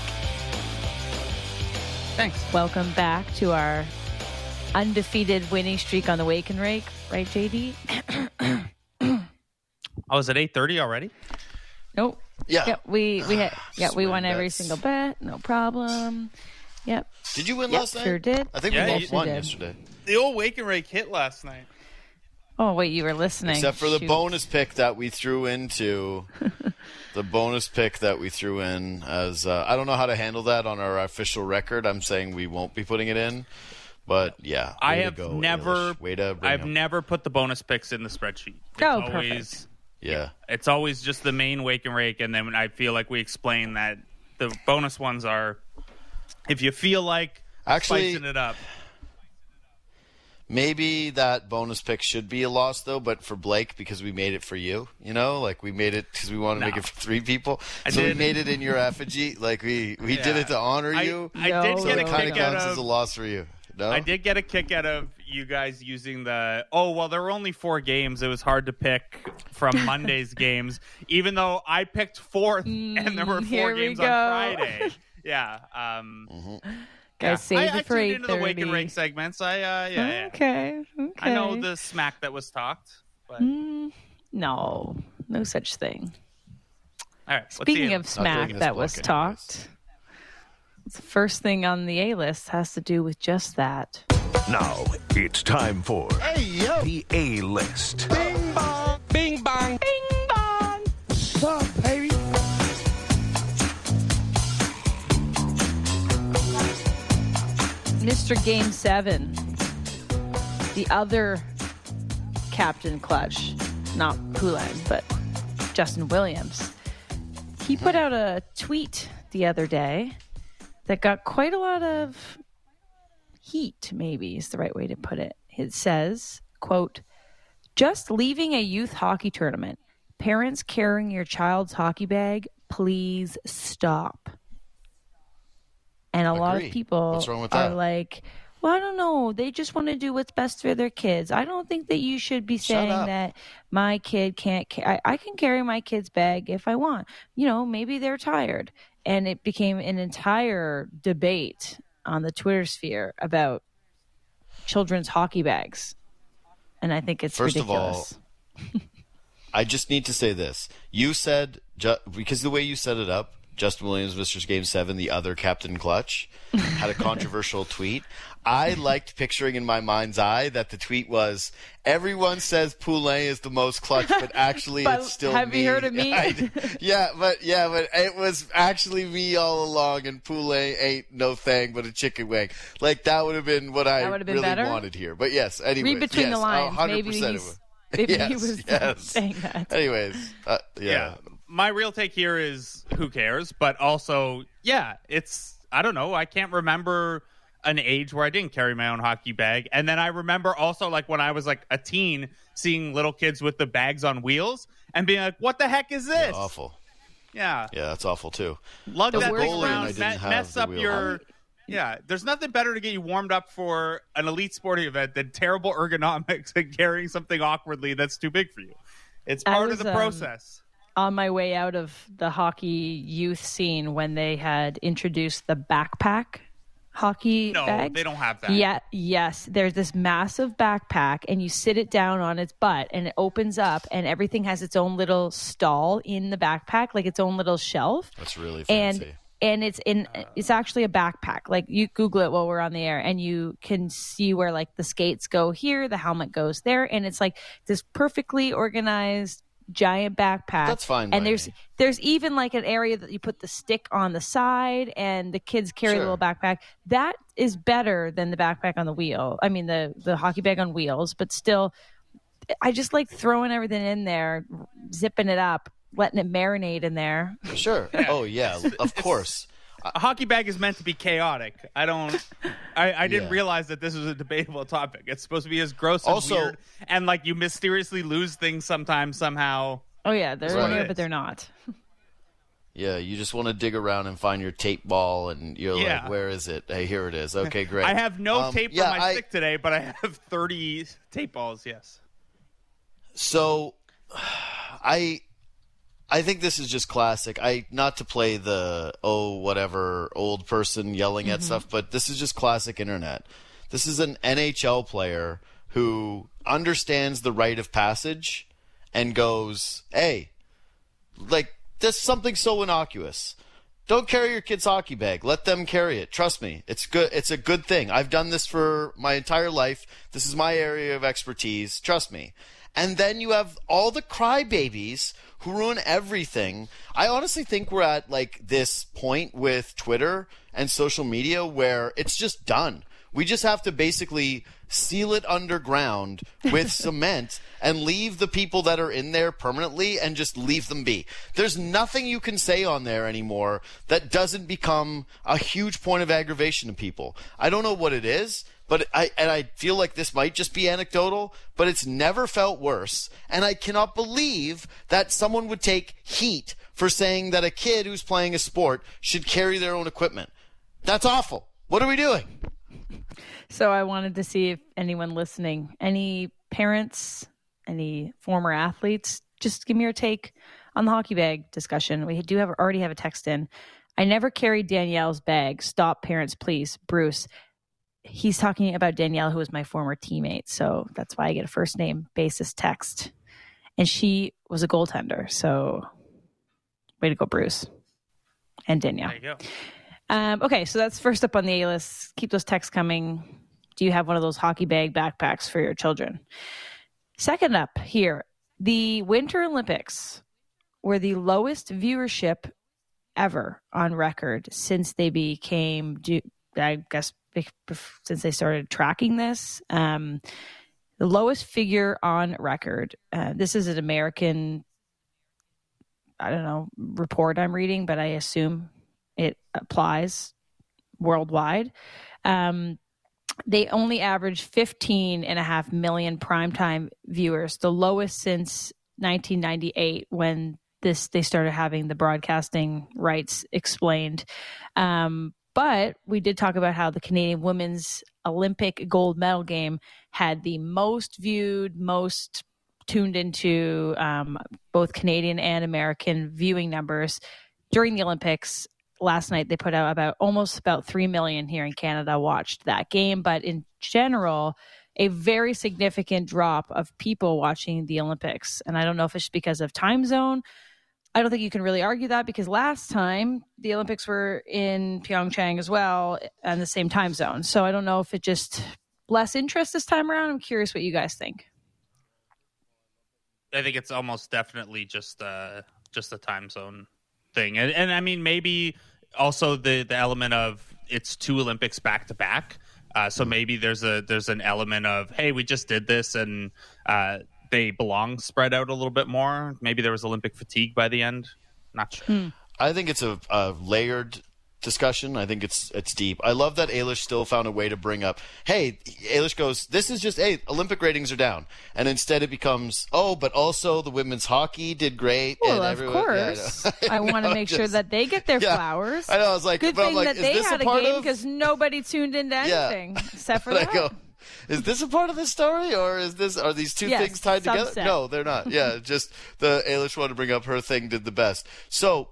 Thanks. Welcome back to our undefeated winning streak on the Wake and Rake, right, J D? Oh, is it eight thirty already? Nope. Yeah. Yep, we we had, yeah, we won every bets. single bet, no problem. Yep. Did you win yep, last night? Sure did. I think yeah, we both won did. yesterday. The old Wake and Rake hit last night. Oh, wait, you were listening. Except for the Shoot. bonus pick that we threw into. the bonus pick that we threw in as uh, I don't know how to handle that on our official record. I'm saying we won't be putting it in. But, yeah. I have go, never way to bring I've him. never put the bonus picks in the spreadsheet. It's oh, always, perfect. Yeah. It's always just the main Wake and Rake, and then I feel like we explain that the bonus ones are, if you feel like Actually, spicing it up. maybe that bonus pick should be a loss, though, but for Blake, because we made it for you, you know? Like, we made it because we wanted to No. make it for three people. I so did. we made it in your effigy. Like, we, we Yeah. did it to honor I, you. I No. did so get it a kind of kick out counts of as a loss for you. No? I did get a kick out of you guys using the, oh, well, there were only four games. It was hard to pick from Monday's games, even though I picked fourth and there were Mm, four here we games on go. Friday. Yeah. Um, Mm-hmm. Guys, yeah. save I, it I for tuned eight into the Wake and thirty. Rake segments. I, uh, yeah, yeah. Okay, okay. I know the smack that was talked. But... Mm, no, no such thing. All right. what's the Speaking A- of smack this that book was anyways. talked, the first thing on the A list has to do with just that. Now it's time for the A list. Bing bong! Mister Game Seven, the other Captain Clutch, not Poulin, but Justin Williams. He put out a tweet the other day that got quite a lot of heat, maybe is the right way to put it. It says, quote, just leaving a youth hockey tournament. Parents carrying your child's hockey bag, please stop. And a lot Agree. of people What's wrong with are that? like, well, I don't know. They just want to do what's best for their kids. I don't think that you should be saying up. that my kid can't. Ca- I, I can carry my kid's bag if I want. You know, maybe they're tired. And it became an entire debate on the Twitter sphere about children's hockey bags. And I think it's First of all, ridiculous. I just need to say this. You said, ju- because the way you set it up, Justin Williams, Mister Game seven, the other Captain Clutch, had a controversial tweet. I liked picturing in my mind's eye that the tweet was, everyone says Poulin is the most clutch, but actually But it's still have me. you heard of me? I- yeah, but yeah, but it was actually me all along, and Poulin ain't no thing but a chicken wing. Like, that would have been what I That would have been really better? wanted here. But yes, anyways. Read between yes, the lines. one hundred Maybe percent he's, it maybe he Yes, was yes. saying that. Anyways, uh, yeah. yeah. My real take here is who cares, but also, yeah, it's, I don't know. I can't remember an age where I didn't carry my own hockey bag. And then I remember also, like, when I was like a teen, seeing little kids with the bags on wheels and being like, what the heck is this? Yeah, awful. Yeah. Yeah, that's awful too. Lug The that worst thing one- I around, didn't me- have mess the up wheel. your... Yeah, there's nothing better to get you warmed up for an elite sporting event than terrible ergonomics and carrying something awkwardly that's too big for you. It's I part was, of the um, process. On my way out of the hockey youth scene when they had introduced the backpack hockey No, bags. they don't have that. Yeah, yes. There's this massive backpack, and you sit it down on its butt, and it opens up, and everything has its own little stall in the backpack, like its own little shelf. That's really and fancy. and it's in it's actually a backpack. Like, you Google it while we're on the air, and you can see where, like, the skates go here, the helmet goes there, and it's like this perfectly organized giant backpack. That's fine by And there's me. there's even like an area that you put the stick on the side, and the kids carry Sure. the little backpack. That is better than the backpack on the wheel. I mean, the the hockey bag on wheels, but still, I just like throwing everything in there, zipping it up, letting it marinate in there. Sure. Oh yeah, of course. A hockey bag is meant to be chaotic. I don't. I, I didn't Yeah. realize that this was a debatable topic. It's supposed to be as gross and Also- weird, and like you mysteriously lose things sometimes somehow. Oh yeah, they're Right. in there, but they're not. Yeah, you just want to dig around and find your tape ball, and you're Yeah. like, "Where is it? Hey, here it is." Okay, great. I have no Um, tape yeah, on my I- stick today, but I have thirty tape balls. Yes. So, I, I think this is just classic. I not to play the oh whatever old person yelling at stuff, but this is just classic internet. This is an N H L player who understands the rite of passage and goes, "Hey, like this something so innocuous. Don't carry your kid's hockey bag. Let them carry it. Trust me. It's good. It's a good thing. I've done this for my entire life. This is my area of expertise. Trust me." And then you have all the crybabies who ruin everything. I honestly think we're at like this point with Twitter and social media where it's just done. We just have to basically seal it underground with cement and leave the people that are in there permanently and just leave them be. There's nothing you can say on there anymore that doesn't become a huge point of aggravation to people. I don't know what it is, but I and I feel like this might just be anecdotal, but it's never felt worse. And I cannot believe that someone would take heat for saying that a kid who's playing a sport should carry their own equipment. That's awful. What are we doing? So I wanted to see if anyone listening, any parents, any former athletes, just give me your take on the hockey bag discussion. We do have already have a text in. I never carried Danielle's bag. Stop, parents, please. Bruce. He's talking about Danielle, who was my former teammate. So that's why I get a first name basis text. And she was a goaltender. So way to go, Bruce. And Danielle. There you go. Um, okay, so that's first up on the A-list. Keep those texts coming. Do you have one of those hockey bag backpacks for your children? Second up here, the Winter Olympics were the lowest viewership ever on record since they became, I guess, since they started tracking this. Um, the lowest figure on record. Uh, this is an American, I don't know, report I'm reading, but I assume it applies worldwide. Um, they only averaged fifteen and a half million primetime viewers, the lowest since nineteen ninety-eight when this they started having the broadcasting rights explained. Um, but we did talk about how the Canadian women's Olympic gold medal game had the most viewed, most tuned into um, both Canadian and American viewing numbers during the Olympics. Last night they put out about almost about three million here in Canada watched that game, but in general, a very significant drop of people watching the Olympics. And I don't know if it's because of time zone. I don't think you can really argue that because last time the Olympics were in Pyeongchang as well and the same time zone. So I don't know if it just less interest this time around. I'm curious what you guys think. I think it's almost definitely just uh, just a time zone thing. And, and I mean, maybe also the, the element of it's two Olympics back to back. Uh, so maybe there's a there's an element of, hey, we just did this and uh, they belong spread out a little bit more. Maybe there was Olympic fatigue by the end. Not sure. Hmm. I think it's a, a layered discussion. I think it's it's deep. I love that Ailish still found a way to bring up, hey, Ailish goes, this is just, hey, Olympic ratings are down. And instead it becomes, oh, but also the women's hockey did great. Well, and of everyone, course. Yeah, I, I want to make just, sure that they get their yeah, flowers. I know. I was like, good but thing I'm like, that is they this had a a part game of... because nobody tuned into anything Yeah. except for But that. I go, is this a part of this story, or is this are these two Yes, things tied together? subset. No, they're not. Yeah, just the Ailish wanted to bring up her thing did the best. So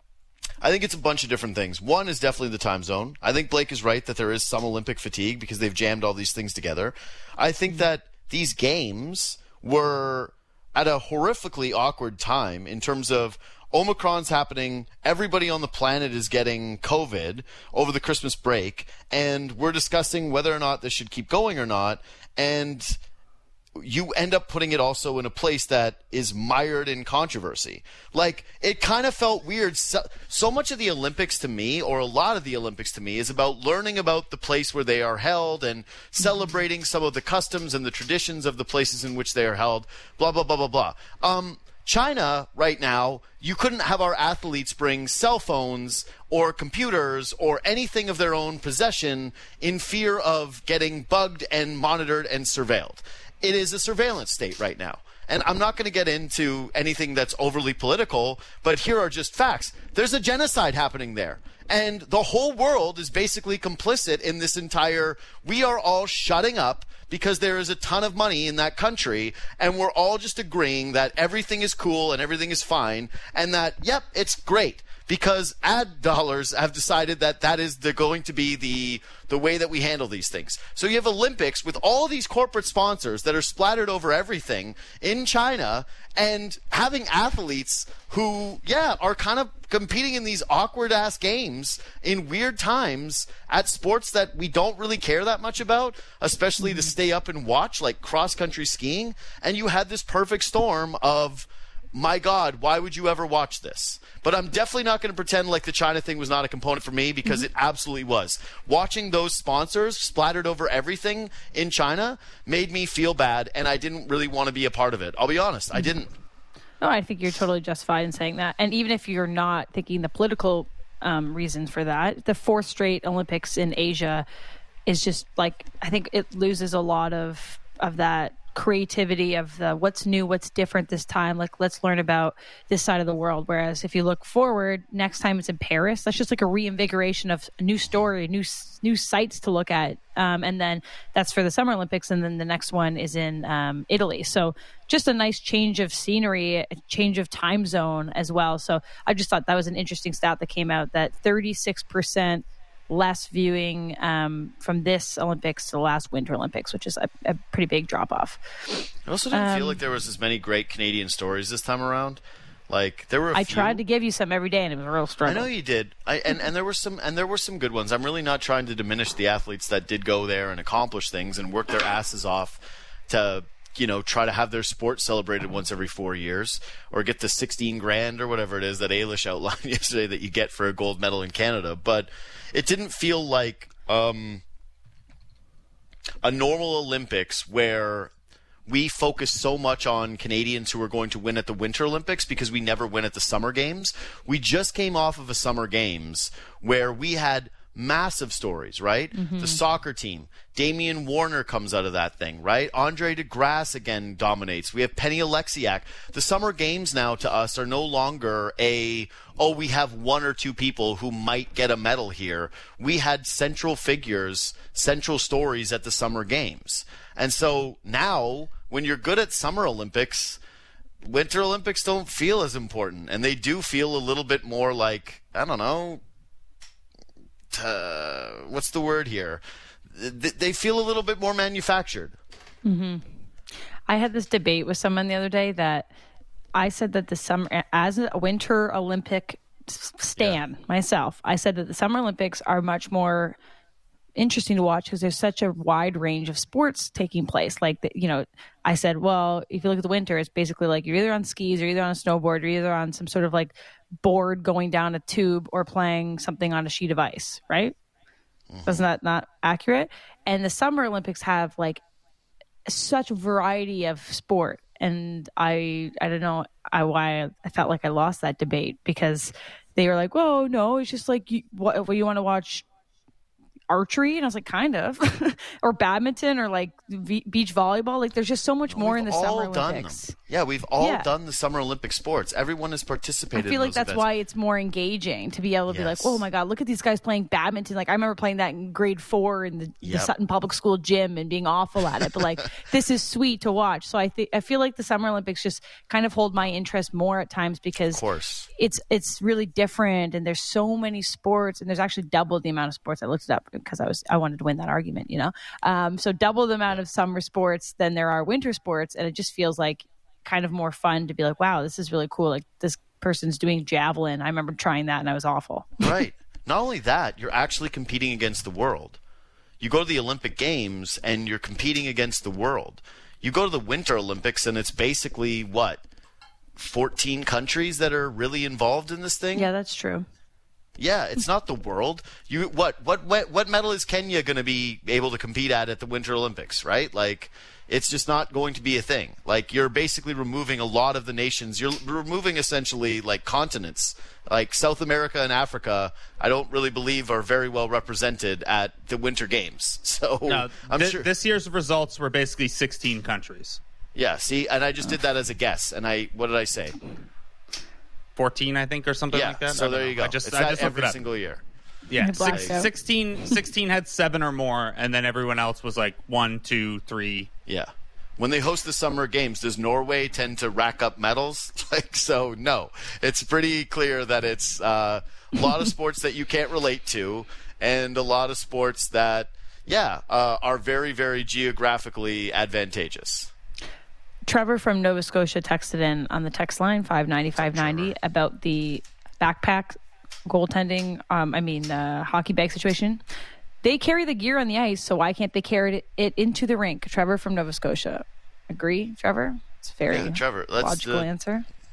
I think it's a bunch of different things. One is definitely the time zone. I think Blake is right that there is some Olympic fatigue because they've jammed all these things together. I think that these games were at a horrifically awkward time in terms of Omicron's happening, everybody on the planet is getting COVID over the Christmas break, and we're discussing whether or not this should keep going or not, and you end up putting it also in a place that is mired in controversy. Like, it kind of felt weird. So, so much of the Olympics to me, or a lot of the Olympics to me, is about learning about the place where they are held and celebrating some of the customs and the traditions of the places in which they are held, blah, blah, blah, blah, blah. Um, China, right now, you couldn't have our athletes bring cell phones or computers or anything of their own possession in fear of getting bugged and monitored and surveilled. It is a surveillance state right now. And I'm not going to get into anything that's overly political, but here are just facts. There's a genocide happening there. And the whole world is basically complicit in this entire, we are all shutting up because there is a ton of money in that country, and we're all just agreeing that everything is cool and everything is fine, and that, yep, it's great. Because ad dollars have decided that that is the, going to be the the way that we handle these things. So you have Olympics with all these corporate sponsors that are splattered over everything in China, and having athletes who, yeah, are kind of competing in these awkward-ass games in weird times at sports that we don't really care that much about, especially mm-hmm. to stay up and watch, like cross-country skiing. And you had this perfect storm of my God, why would you ever watch this? But I'm definitely not going to pretend like the China thing was not a component for me, because mm-hmm. it absolutely was. Watching those sponsors splattered over everything in China made me feel bad, and I didn't really want to be a part of it. I'll be honest, mm-hmm. I didn't. No, I think you're totally justified in saying that. And even if you're not thinking the political um, reasons for that, the fourth straight Olympics in Asia is just like, I think it loses a lot of, of that creativity of the what's new, what's different this time. Like, let's learn about this side of the world. Whereas if you look forward, next time it's in Paris, that's just like a reinvigoration of a new story, new new sites to look at. Um, and then that's for the Summer Olympics, and then the next one is in um, Italy. So just a nice change of scenery, a change of time zone as well. So I just thought that was an interesting stat that came out, that thirty-six percent less viewing um, from this Olympics to the last Winter Olympics, which is a, a pretty big drop-off. I also didn't um, feel like there was as many great Canadian stories this time around. Like, there were a I few. tried to give you some every day, and it was a real struggle. I know you did. I, and, and there were some and there were some good ones. I'm really not trying to diminish the athletes that did go there and accomplish things and work their asses off to, you know, try to have their sport celebrated once every four years, or get the sixteen grand or whatever it is that Ailish outlined yesterday that you get for a gold medal in Canada. But it didn't feel like um, a normal Olympics where we focus so much on Canadians who are going to win at the Winter Olympics because we never win at the Summer Games. We just came off of a Summer Games where we had massive stories, right? Mm-hmm. The soccer team. Damian Warner comes out of that thing, right? Andre DeGrasse again dominates. We have Penny Oleksiak. The Summer Games now to us are no longer a, oh, we have one or two people who might get a medal here. We had central figures, central stories at the Summer Games. And so now, when you're good at Summer Olympics, Winter Olympics don't feel as important. And they do feel a little bit more like, I don't know, Uh, what's the word here? They feel a little bit more manufactured. Mm-hmm. I had this debate with someone the other day that I said that the summer, as a Winter Olympic stan yeah. myself, I said that the Summer Olympics are much more interesting to watch because there's such a wide range of sports taking place. Like, the, you know, I said, well, if you look at the winter, it's basically like you're either on skis or either on a snowboard or either on some sort of like board going down a tube or playing something on a sheet of ice, right? Mm-hmm. Isn't that not accurate? And the Summer Olympics have like such a variety of sport. And I, I don't know I, why I felt like I lost that debate, because they were like, "Whoa, no, it's just like you, what, what you want to watch." Archery, and I was like, kind of, or badminton, or like v- beach volleyball. Like, there's just so much more we've in the Summer Olympics. Them. Yeah, we've all yeah. done the Summer Olympic sports. Everyone has participated. I feel in like those that's events. why it's more engaging to be able to yes. be like, oh my God, look at these guys playing badminton. Like, I remember playing that in grade four in the, yep. the Sutton Public School gym and being awful at it. But like, this is sweet to watch. So I think I feel like the Summer Olympics just kind of hold my interest more at times, because of course. it's it's really different, and there's so many sports, and there's actually double the amount of sports. I looked it up because I was I wanted to win that argument, you know. Um, so double the amount of summer sports than there are winter sports, and it just feels like kind of more fun to be like, wow, this is really cool. Like, this person's doing javelin. I remember trying that and I was awful. Right. Not only that, you're actually competing against the world. You go to the Olympic Games and you're competing against the world. You go to the Winter Olympics and it's basically what, fourteen countries that are really involved in this thing? Yeah, that's true. Yeah, it's not the world. You what what what, what medal is Kenya going to be able to compete at at the Winter Olympics, right? Like, it's just not going to be a thing. Like, you're basically removing a lot of the nations. You're removing essentially like continents. Like South America and Africa, I don't really believe are very well represented at the Winter Games. So no, I'm th- sure this year's results were basically sixteen countries. Yeah, see, and I just did that as a guess. And I what did I say? fourteen, I think, or something yeah, like that. So there you go. I just, it's I just every it single year. Yeah, six, sixteen, sixteen had seven or more, and then everyone else was like one, two, three. Yeah. When they host the Summer Games, does Norway tend to rack up medals? Like, so no. It's pretty clear that it's uh, a lot of sports that you can't relate to, and a lot of sports that, yeah, uh, are very, very geographically advantageous. Trevor from Nova Scotia texted in on the text line five ninety, five ninety about the backpack goaltending, um, I mean, uh, hockey bag situation. They carry the gear on the ice, so why can't they carry it, it into the rink? Trevor from Nova Scotia. Agree, Trevor? It's a very yeah, Trevor, let's, logical uh, answer.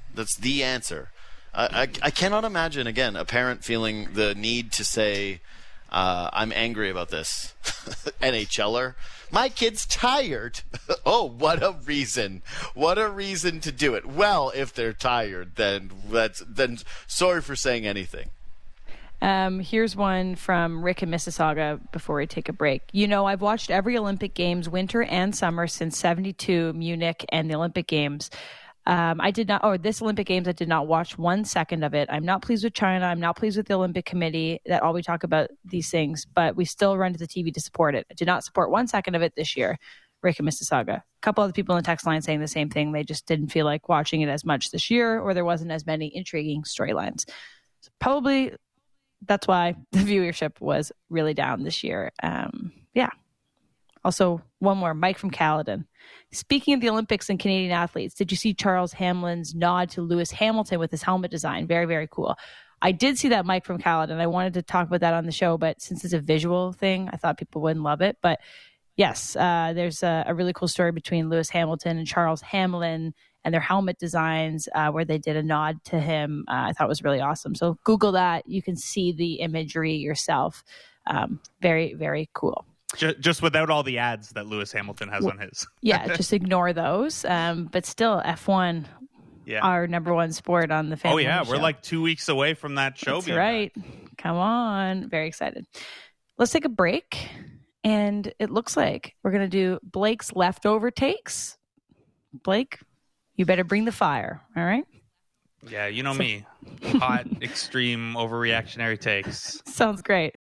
That's the answer. I, I, I cannot imagine, again, a parent feeling the need to say, uh, I'm angry about this. NHLer, my kid's tired. Oh, what a reason. What a reason to do it. Well, if they're tired, then that's then sorry for saying anything. Um, here's one from Rick in Mississauga before we take a break. You know, I've watched every Olympic Games, winter and summer, since seventy-two, Munich, and the Olympic Games. Um, I did not, or this Olympic Games, I did not watch one second of it. I'm not pleased with China. I'm not pleased with the Olympic Committee that all we talk about these things, but we still run to the T V to support it. I did not support one second of it this year. Rick in Mississauga. A couple other people in the text line saying the same thing. They just didn't feel like watching it as much this year, or there wasn't as many intriguing storylines. So probably that's why the viewership was really down this year. Um, yeah. Also, one more, Mike from Caledon. Speaking of the Olympics and Canadian athletes, did you see Charles Hamlin's nod to Lewis Hamilton with his helmet design? Very, very cool. I did see that, Mike from Caledon. I wanted to talk about that on the show, but since it's a visual thing, I thought people wouldn't love it. But yes, uh, there's a, a really cool story between Lewis Hamilton and Charles Hamlin and their helmet designs uh, where they did a nod to him. Uh, I thought it was really awesome. So Google that. You can see the imagery yourself. Um, very, very cool. Just, just without all the ads that Lewis Hamilton has on his. Yeah, just ignore those. Um, but still, F one, yeah. Our number one sport on the family Oh, yeah. show. We're like two weeks away from that show That's being right. back. Come on. Very excited. Let's take a break. And it looks like we're going to do Blake's leftover takes. Blake, you better bring the fire. All right? Yeah, you know so- me. Hot, extreme, overreactionary takes. Sounds great.